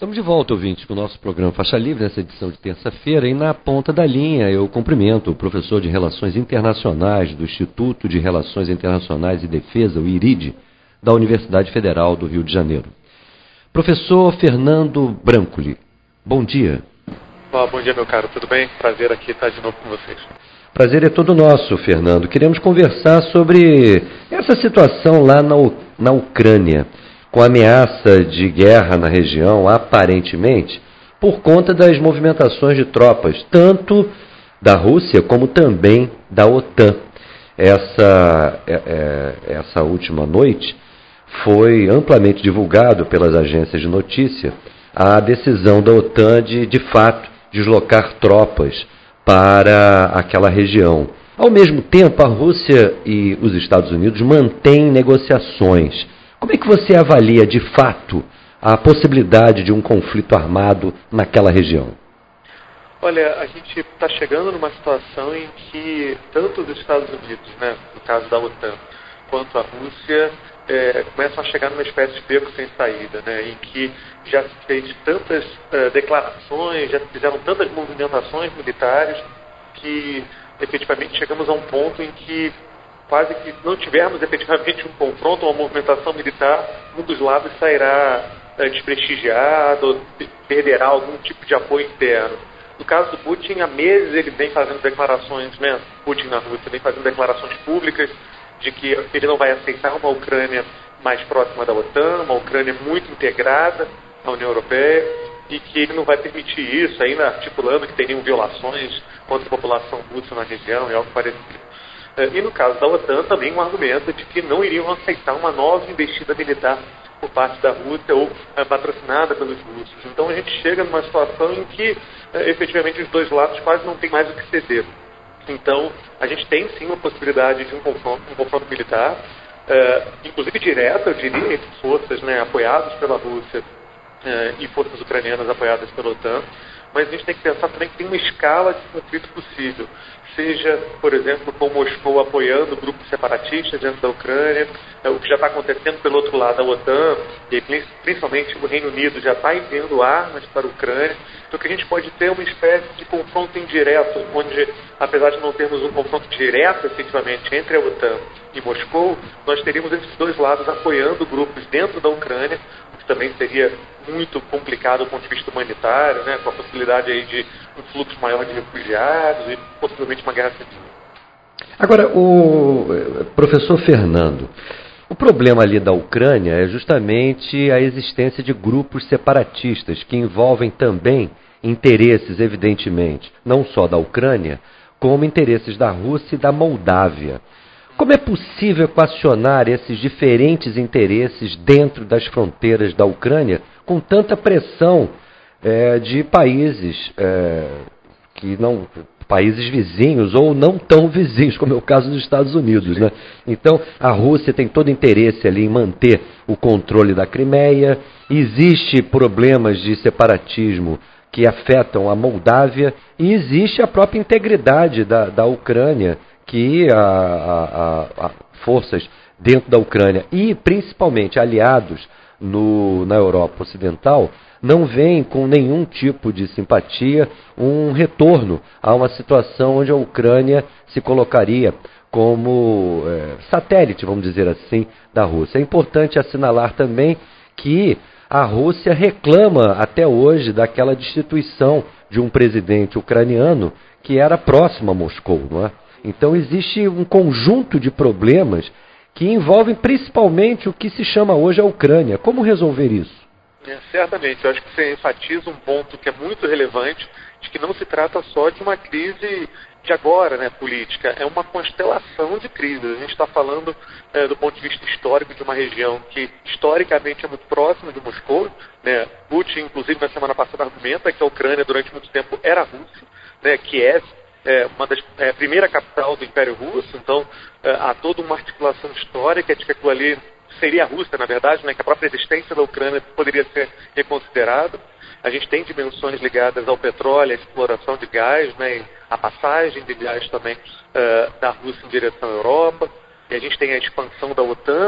Estamos de volta, ouvintes, para o nosso programa Faixa Livre, nessa edição de terça-feira, e na ponta da linha eu cumprimento o professor de Relações Internacionais do Instituto de Relações Internacionais e Defesa, o IRIDE, da Universidade Federal do Rio de Janeiro. Professor Fernando Brancoli, bom dia. Bom dia, meu caro, tudo bem? Prazer aqui estar de novo com vocês. Prazer é todo nosso, Fernando. Queremos conversar sobre essa situação lá na Ucrânia, com ameaça de guerra na região, aparentemente, por conta das movimentações de tropas, tanto da Rússia como também da OTAN. Essa última noite foi amplamente divulgado pelas agências de notícia a decisão da OTAN de fato, deslocar tropas para aquela região. Ao mesmo tempo, a Rússia e os Estados Unidos mantêm negociações. Como é que você avalia, de fato, a possibilidade de um conflito armado naquela região? Olha, a gente está chegando numa situação em que tanto os Estados Unidos, no caso da OTAN, quanto a Rússia, começam a chegar numa espécie de beco sem saída, em que já se fez tantas declarações, já fizeram tantas movimentações militares, que efetivamente chegamos a um ponto em que quase que não tivermos efetivamente um confronto, uma movimentação militar, um dos lados sairá desprestigiado, perderá algum tipo de apoio interno. No caso do Putin, há meses ele vem fazendo declarações, Putin na Rússia vem fazendo declarações públicas de que ele não vai aceitar uma Ucrânia mais próxima da OTAN, uma Ucrânia muito integrada à União Europeia, e que ele não vai permitir isso, ainda articulando que teriam violações contra a população russa na região e algo parecido. E no caso da OTAN também um argumento de que não iriam aceitar uma nova investida militar por parte da Rússia ou patrocinada pelos russos. Então a gente chega numa situação em que efetivamente os dois lados quase não têm mais o que ceder. Então a gente tem sim uma possibilidade de um confronto militar, inclusive direto, eu diria, entre forças apoiadas pela Rússia e forças ucranianas apoiadas pela OTAN. Mas a gente tem que pensar também que tem uma escala de conflito possível. Seja, por exemplo, com Moscou apoiando grupos separatistas dentro da Ucrânia, o que já está acontecendo pelo outro lado da OTAN, e principalmente o Reino Unido já está enviando armas para a Ucrânia. Então que a gente pode ter uma espécie de confronto indireto, onde, apesar de não termos um confronto direto, efetivamente, entre a OTAN e Moscou, nós teríamos esses dois lados apoiando grupos dentro da Ucrânia, o que também seria muito complicado do ponto de vista humanitário, com a possibilidade aí de um fluxo maior de refugiados e possivelmente uma guerra civil. Agora, o professor Fernando, o problema ali da Ucrânia é justamente a existência de grupos separatistas que envolvem também interesses, evidentemente, não só da Ucrânia, como interesses da Rússia e da Moldávia. Como é possível equacionar esses diferentes interesses dentro das fronteiras da Ucrânia com tanta pressão de países países vizinhos ou não tão vizinhos, como é o caso dos Estados Unidos, Então, a Rússia tem todo interesse ali em manter o controle da Crimeia, existe problemas de separatismo que afetam a Moldávia e existe a própria integridade da Ucrânia, que forças dentro da Ucrânia e principalmente aliados na Europa Ocidental não veem com nenhum tipo de simpatia um retorno a uma situação onde a Ucrânia se colocaria como satélite, vamos dizer assim, da Rússia. É importante assinalar também que a Rússia reclama até hoje daquela destituição de um presidente ucraniano que era próximo a Moscou, não é? Então existe um conjunto de problemas que envolvem principalmente o que se chama hoje a Ucrânia. Como resolver isso? Certamente, eu acho que você enfatiza um ponto que é muito relevante, de que não se trata só de uma crise de agora, política, é uma constelação de crises. A gente está falando do ponto de vista histórico de uma região que historicamente é muito próxima de Moscou, Putin, inclusive, na semana passada argumenta que a Ucrânia durante muito tempo era a Rússia, Kiev a primeira capital do Império Russo, então há toda uma articulação histórica de que aquilo ali seria a Rússia, na verdade, que a própria existência da Ucrânia poderia ser reconsiderada. A gente tem dimensões ligadas ao petróleo, à exploração de gás, e a passagem de gás também da Rússia em direção à Europa. E a gente tem a expansão da OTAN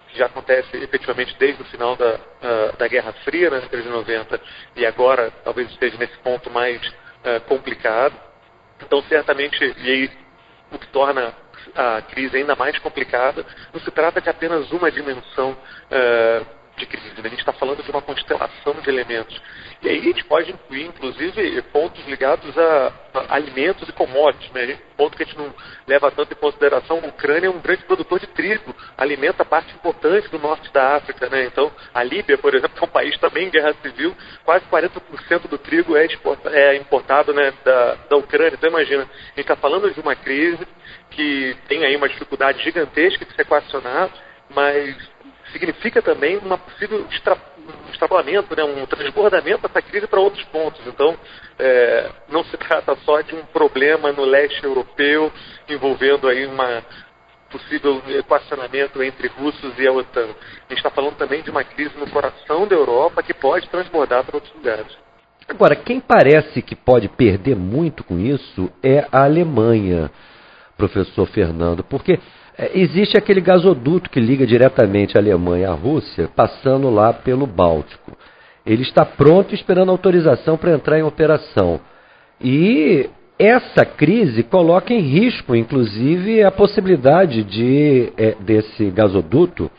que já acontece efetivamente desde o final da Guerra Fria, na década de 90, e agora talvez esteja nesse ponto mais complicado. Então, certamente, e aí o que torna a crise ainda mais complicada, não se trata de apenas uma dimensão de crise, né? A gente está falando de uma constelação de elementos. E aí a gente pode incluir, inclusive, pontos ligados a alimentos e commodities, né? Ponto que a gente não leva tanto em consideração. A Ucrânia é um grande produtor de trigo, alimenta parte importante do norte da África, né? Então, a Líbia, por exemplo, que é um país também em guerra civil, quase 40% do trigo é importado, né, da Ucrânia. Então, imagina, a gente está falando de uma crise que tem aí uma dificuldade gigantesca de se equacionar, mas significa também uma possível extrapolamento, né, um transbordamento dessa crise para outros pontos. Então, não se trata só de um problema no leste europeu, envolvendo aí uma possível equacionamento entre russos e a OTAN. A gente está falando também de uma crise no coração da Europa que pode transbordar para outros lugares. Agora, quem parece que pode perder muito com isso é a Alemanha, professor Fernando, porque existe aquele gasoduto que liga diretamente a Alemanha à Rússia, passando lá pelo Báltico. Ele está pronto, esperando autorização para entrar em operação. E essa crise coloca em risco, inclusive, a possibilidade desse gasoduto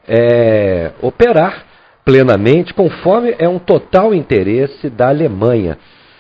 operar plenamente, conforme é um total interesse da Alemanha.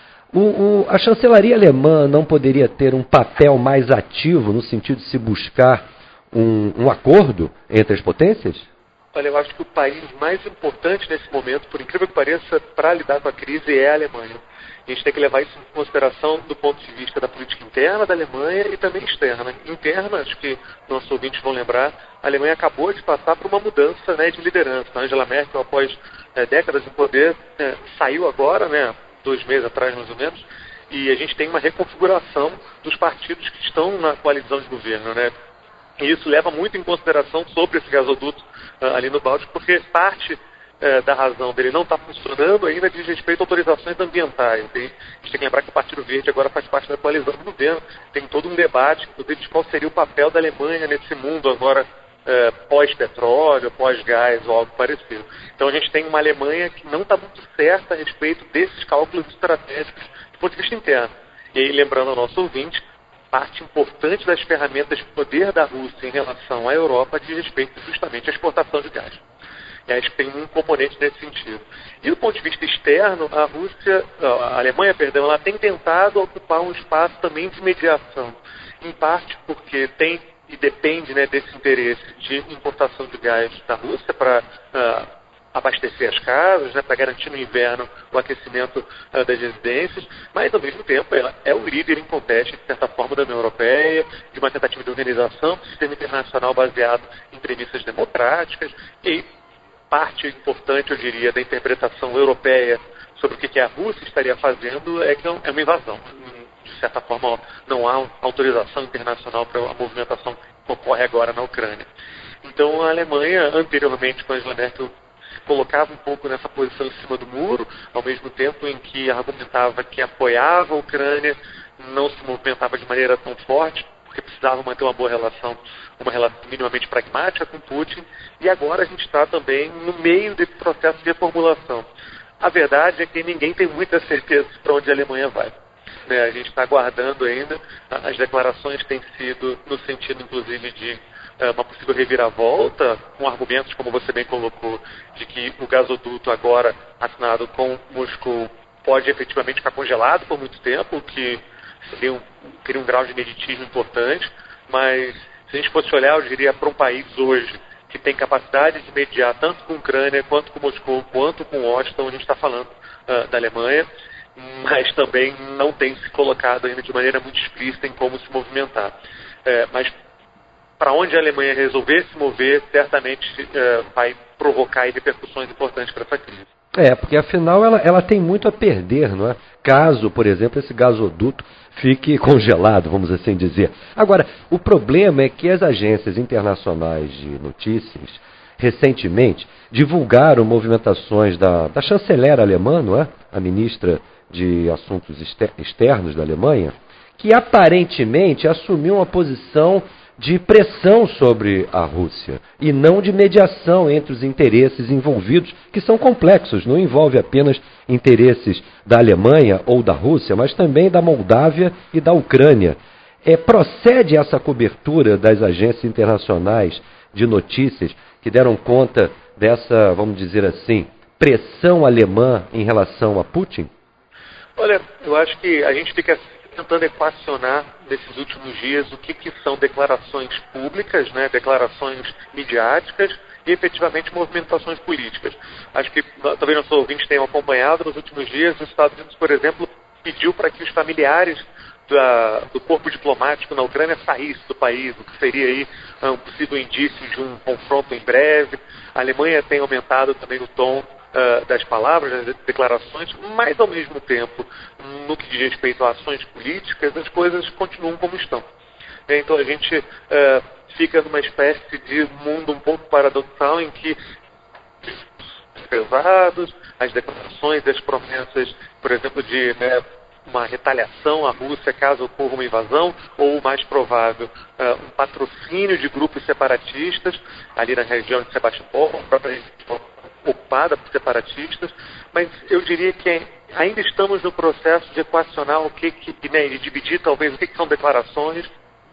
A chancelaria alemã não poderia ter um papel mais ativo no sentido de se buscar um acordo entre as potências? Olha, eu acho que o país mais importante nesse momento, por incrível que pareça, para lidar com a crise é a Alemanha. A gente tem que levar isso em consideração do ponto de vista da política interna da Alemanha e também externa. Interna, acho que nossos ouvintes vão lembrar, a Alemanha acabou de passar por uma mudança, né, de liderança. A Angela Merkel, após décadas em poder, saiu agora, né, 2 meses atrás mais ou menos, e a gente tem uma reconfiguração dos partidos que estão na coalizão de governo, né? E isso leva muito em consideração sobre esse gasoduto ali no Báltico, porque parte da razão dele não estar funcionando ainda diz respeito a autorizações ambientais. E a gente tem que lembrar que o Partido Verde agora faz parte da coalizão do governo. Tem todo um debate, inclusive, de qual seria o papel da Alemanha nesse mundo agora pós-petróleo, pós-gás ou algo parecido. Então a gente tem uma Alemanha que não está muito certa a respeito desses cálculos estratégicos do ponto de vista interno. E aí, lembrando ao nosso ouvinte, parte importante das ferramentas de poder da Rússia em relação à Europa diz respeito justamente à exportação de gás. E acho que tem um componente nesse sentido. E do ponto de vista externo, a Alemanha, ela tem tentado ocupar um espaço também de mediação, em parte porque tem e depende, né, desse interesse de importação de gás da Rússia para abastecer as casas, né, para garantir no inverno o aquecimento das residências, mas ao mesmo tempo ela é o líder em conteste, de certa forma, da União Europeia, de uma tentativa de organização do sistema internacional baseado em premissas democráticas, e parte importante, eu diria, da interpretação europeia sobre o que a Rússia estaria fazendo é que é uma invasão. De certa forma, não há autorização internacional para a movimentação que ocorre agora na Ucrânia. Então, a Alemanha, anteriormente com a Angela Merkel, colocava um pouco nessa posição em cima do muro, ao mesmo tempo em que argumentava que apoiava a Ucrânia, não se movimentava de maneira tão forte, porque precisava manter uma boa relação, uma relação minimamente pragmática com Putin, e agora a gente está também no meio desse processo de reformulação. A verdade é que ninguém tem muita certeza para onde a Alemanha vai. A gente está aguardando ainda, as declarações têm sido no sentido, inclusive, de uma possível reviravolta, com argumentos, como você bem colocou, de que o gasoduto agora assinado com Moscou pode efetivamente ficar congelado por muito tempo, o que seria um grau de ineditismo importante, mas se a gente fosse olhar, eu diria, para um país hoje que tem capacidade de mediar tanto com a Ucrânia, quanto com Moscou, quanto com Washington, a gente está falando da Alemanha, mas também não tem se colocado ainda de maneira muito explícita em como se movimentar. Mas para onde a Alemanha resolver se mover, certamente vai provocar repercussões importantes para essa crise. Porque afinal ela tem muito a perder, não é? Caso, por exemplo, esse gasoduto fique congelado, vamos assim dizer. Agora, o problema é que as agências internacionais de notícias, recentemente, divulgaram movimentações da chanceler alemã, não é? A ministra de Assuntos Externos da Alemanha, que aparentemente assumiu uma posição de pressão sobre a Rússia e não de mediação entre os interesses envolvidos, que são complexos, não envolve apenas interesses da Alemanha ou da Rússia, mas também da Moldávia e da Ucrânia. Procede essa cobertura das agências internacionais de notícias que deram conta dessa, vamos dizer assim, pressão alemã em relação a Putin? Olha, eu acho que a gente fica tentando equacionar nesses últimos dias o que são declarações públicas, né, declarações midiáticas e efetivamente movimentações políticas. Acho que talvez nossos ouvintes tenham acompanhado nos últimos dias, os Estados Unidos, por exemplo, pediu para que os familiares do corpo diplomático na Ucrânia saísse do país, o que seria aí um possível indício de um confronto em breve. A Alemanha tem aumentado também o tom das palavras, das declarações, mas ao mesmo tempo, no que diz respeito a ações políticas, as coisas continuam como estão. Então a gente fica numa espécie de mundo um pouco paradoxal em que pesados, as declarações, as promessas, por exemplo, de uma retaliação à Rússia caso ocorra uma invasão, ou o mais provável, um patrocínio de grupos separatistas, ali na região de Sebastopol, a própria região ocupada por separatistas, mas eu diria que ainda estamos no processo de equacionar de dividir talvez o que são declarações.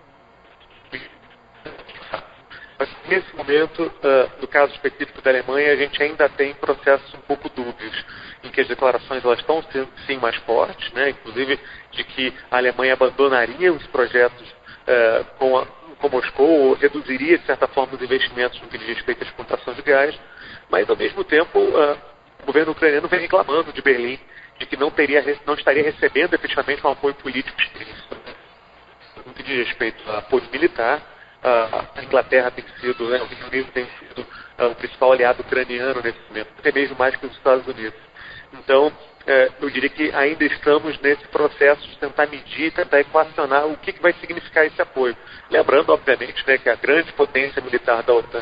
Mas nesse momento, no caso específico da Alemanha, a gente ainda tem processos um pouco dúbios, em que as declarações elas estão sendo sim mais fortes, né? Inclusive de que a Alemanha abandonaria os projetos com Moscou, ou reduziria de certa forma os investimentos no que diz respeito à exportação de gás, mas ao mesmo tempo o governo ucraniano vem reclamando de Berlim de que não estaria recebendo efetivamente um apoio político explícito. No que diz respeito a apoio militar, a Inglaterra tem sido, o Reino Unido tem sido o principal aliado ucraniano nesse momento, até mesmo mais que os Estados Unidos. Então, eu diria que ainda estamos nesse processo de tentar medir, tentar equacionar o que vai significar esse apoio. Lembrando, obviamente, que a grande potência militar da OTAN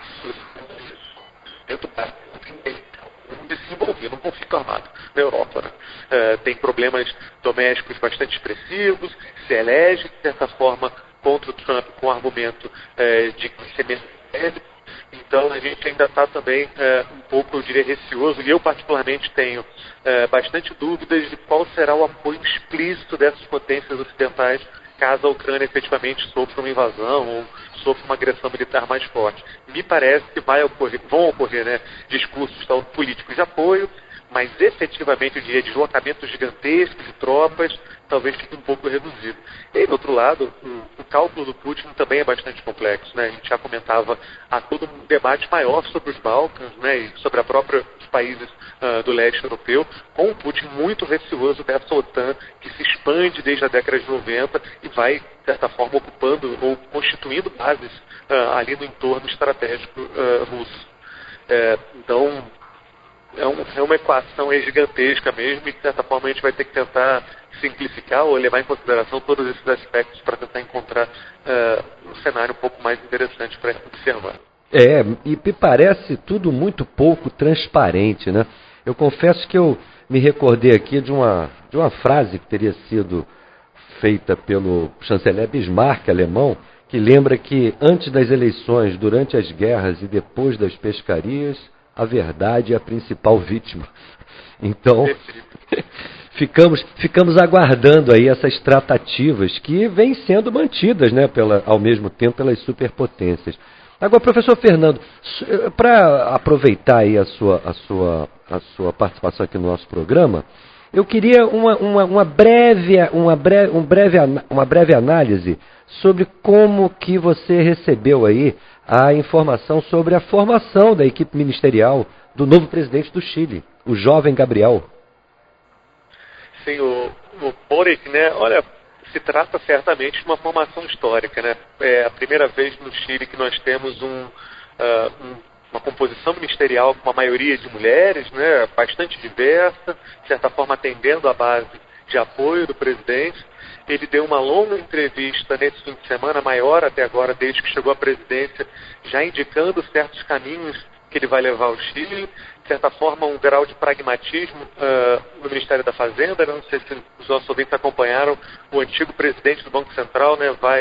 desenvolver num conflito armado na Europa. Né? Tem problemas domésticos bastante expressivos, se elege, de certa forma, contra o Trump com o argumento de crescimento bélico. Então, a gente ainda está também um pouco, eu diria, receoso, e eu particularmente tenho bastante dúvidas de qual será o apoio explícito dessas potências ocidentais caso a Ucrânia efetivamente sofra uma invasão ou sofra uma agressão militar mais forte. Me parece que vão ocorrer discursos políticos de apoio, mas efetivamente, eu diria, deslocamentos gigantescos de tropas, talvez fique um pouco reduzido. E, do outro lado, o cálculo do Putin também é bastante complexo. Né? A gente já comentava, há todo um debate maior sobre os Balcãs, e sobre os países do leste europeu, com o Putin muito receoso dessa OTAN que se expande desde a década de 90 e vai, de certa forma, ocupando ou constituindo bases ali no entorno estratégico russo. Então, é uma equação gigantesca mesmo, e de certa forma a gente vai ter que tentar simplificar ou levar em consideração todos esses aspectos para tentar encontrar um cenário um pouco mais interessante para observar. E me parece tudo muito pouco transparente, né? Eu confesso que eu me recordei aqui de uma frase que teria sido feita pelo chanceler Bismarck, alemão, que lembra que antes das eleições, durante as guerras e depois das pescarias, a verdade é a principal vítima. Então, ficamos aguardando aí essas tratativas que vêm sendo mantidas, ao mesmo tempo, pelas superpotências. Agora, professor Fernando, para aproveitar aí a sua participação aqui no nosso programa, eu queria uma breve análise sobre como que você recebeu aí a informação sobre a formação da equipe ministerial do novo presidente do Chile, o jovem Gabriel. Sim, o Boric, olha, se trata certamente de uma formação histórica, É a primeira vez no Chile que nós temos uma composição ministerial com uma maioria de mulheres, bastante diversa, de certa forma atendendo a base de apoio do presidente. Ele deu uma longa entrevista nesse fim de semana, maior até agora, desde que chegou à presidência, já indicando certos caminhos que ele vai levar ao Chile, de certa forma um grau de pragmatismo no Ministério da Fazenda. Não sei se os nossos ouvintes acompanharam, o antigo presidente do Banco Central vai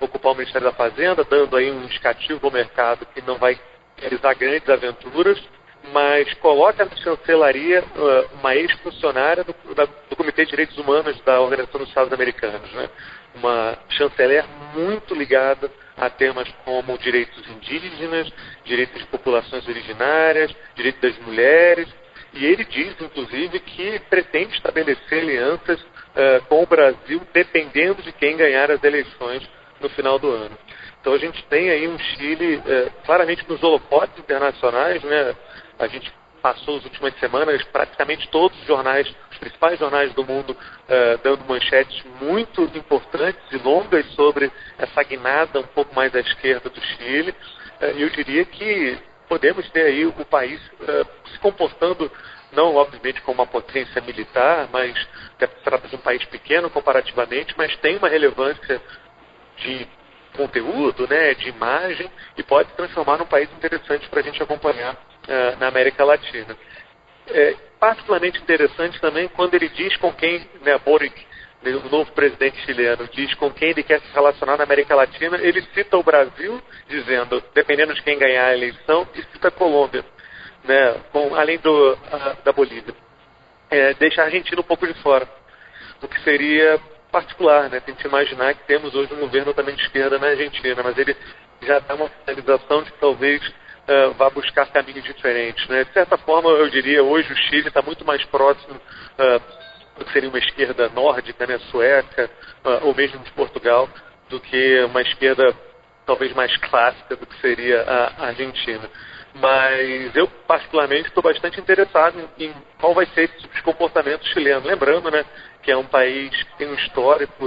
ocupar o Ministério da Fazenda, dando aí um indicativo ao mercado que não vai realizar grandes aventuras, mas coloca na chancelaria uma ex-funcionária do Comitê de Direitos Humanos da Organização dos Estados Americanos, né? Uma chanceler muito ligada a temas como direitos indígenas, direitos de populações originárias, direitos das mulheres, e ele diz, inclusive, que pretende estabelecer alianças com o Brasil, dependendo de quem ganhar as eleições no final do ano. Então a gente tem aí um Chile claramente nos holofotes internacionais, né? A gente passou as últimas semanas praticamente todos os jornais, os principais jornais do mundo, dando manchetes muito importantes e longas sobre essa guinada um pouco mais à esquerda do Chile. Eu diria que podemos ter aí o país se comportando, não obviamente como uma potência militar, mas se trata de um país pequeno comparativamente, mas tem uma relevância de conteúdo, né, de imagem, e pode se transformar num país interessante para a gente acompanhar na América Latina. Particularmente interessante também quando ele diz com quem, né, Boric, o novo presidente chileno, diz com quem ele quer se relacionar na América Latina, ele cita o Brasil, dizendo, dependendo de quem ganhar a eleição, e cita a Colômbia, né, além da Bolívia. Deixa a Argentina um pouco de fora, o que seria particular, né? Tem que imaginar que temos hoje um governo também de esquerda na Argentina, mas ele já dá uma sinalização de que talvez vá buscar caminhos diferentes, né? De certa forma, eu diria, hoje o Chile está muito mais próximo do que seria uma esquerda nórdica, né, sueca, ou mesmo de Portugal, do que uma esquerda talvez mais clássica do que seria a Argentina. Mas eu, particularmente, estou bastante interessado em qual vai ser esse tipo de comportamento chileno. Lembrando, né, que é um país que tem um histórico,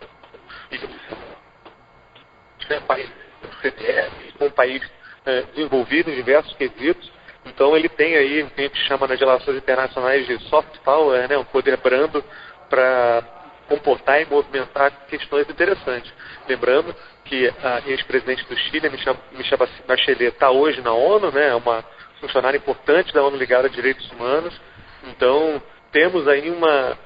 um país desenvolvido em diversos quesitos. Então ele tem aí o que a gente chama nas relações internacionais de soft power, né, um poder brando para comportar e movimentar questões interessantes. Lembrando que a ex-presidente do Chile, Michelle Bachelet, está hoje na ONU, né, é uma funcionária importante da ONU ligada a direitos humanos. Então temos aí uma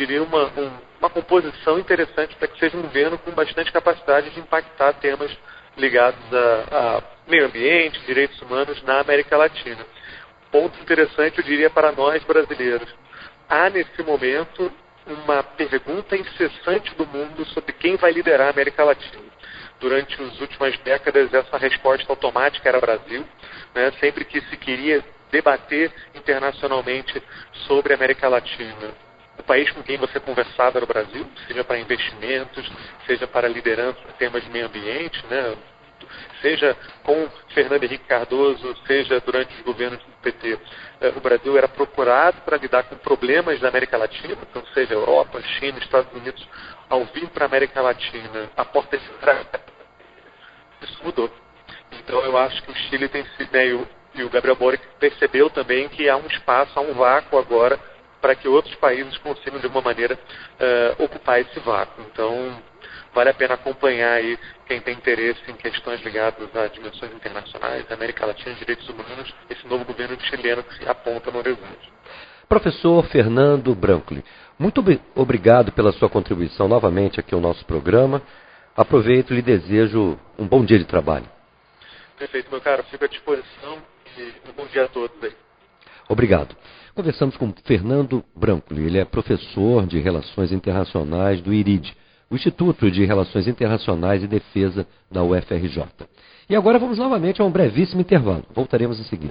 composição interessante para que seja um governo com bastante capacidade de impactar temas ligados a meio ambiente, direitos humanos na América Latina. Ponto interessante, eu diria, para nós brasileiros. Há, nesse momento, uma pergunta incessante do mundo sobre quem vai liderar a América Latina. Durante as últimas décadas, essa resposta automática era Brasil, né? Sempre que se queria debater internacionalmente sobre a América Latina, o país com quem você conversava era o Brasil, seja para investimentos, seja para liderança em temas de meio ambiente, né? Seja com Fernando Henrique Cardoso, seja durante os governos do PT. O Brasil era procurado para lidar com problemas da América Latina, então seja Europa, China, Estados Unidos. Ao vir para a América Latina, a porta de entrada, isso mudou. Então eu acho que o Chile tem sido, né, e o Gabriel Boric percebeu também que há um espaço, há um vácuo agora para que outros países consigam de alguma maneira ocupar esse vácuo. Então vale a pena acompanhar aí quem tem interesse em questões ligadas a dimensões internacionais, América Latina, direitos humanos, esse novo governo chileno que se aponta no horizonte. Professor Fernando Brancoli, muito obrigado pela sua contribuição novamente aqui ao nosso programa. Aproveito e lhe desejo um bom dia de trabalho. Perfeito, meu caro. Fico à disposição e um bom dia a todos aí. Obrigado. Conversamos com Fernando Brancoli. Ele é professor de Relações Internacionais do IRID, o Instituto de Relações Internacionais e Defesa da UFRJ. E agora vamos novamente a um brevíssimo intervalo. Voltaremos em seguida.